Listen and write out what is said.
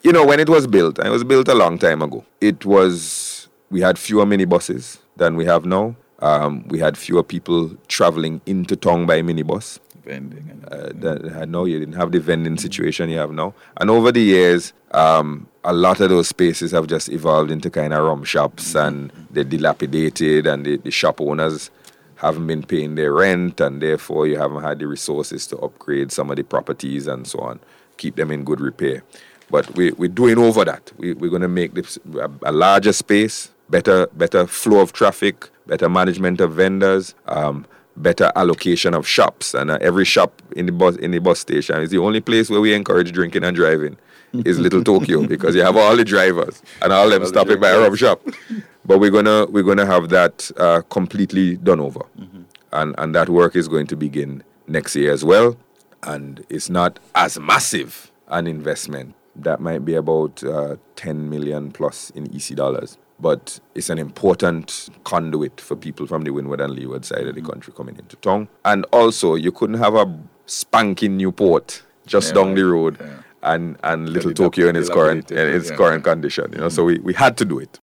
when it was built, and it was built a long time ago, we had fewer minibuses than we have now. We had fewer people traveling into town by minibus. Vending. You didn't have the vending situation you have now. And over the years, a lot of those spaces have just evolved into kind of rum shops, and they're dilapidated, and the shop owners haven't been paying their rent, and therefore you haven't had the resources to upgrade some of the properties and so on, keep them in good repair. But we're doing over that. We're going to make this a larger space, better flow of traffic, better management of vendors, better allocation of shops. And every shop in the bus station is the only place where we encourage drinking and driving is Little Tokyo, because you have all the drivers and all them stopping by a rum shop. But we're gonna have that completely done over, and that work is going to begin next year as well. And it's not as massive an investment. That might be about 10 million plus in EC dollars. But it's an important conduit for people from the windward and leeward side of the country coming into town. And also, you couldn't have a spanking new port just down the road and Little Tokyo in its current condition. So we had to do it.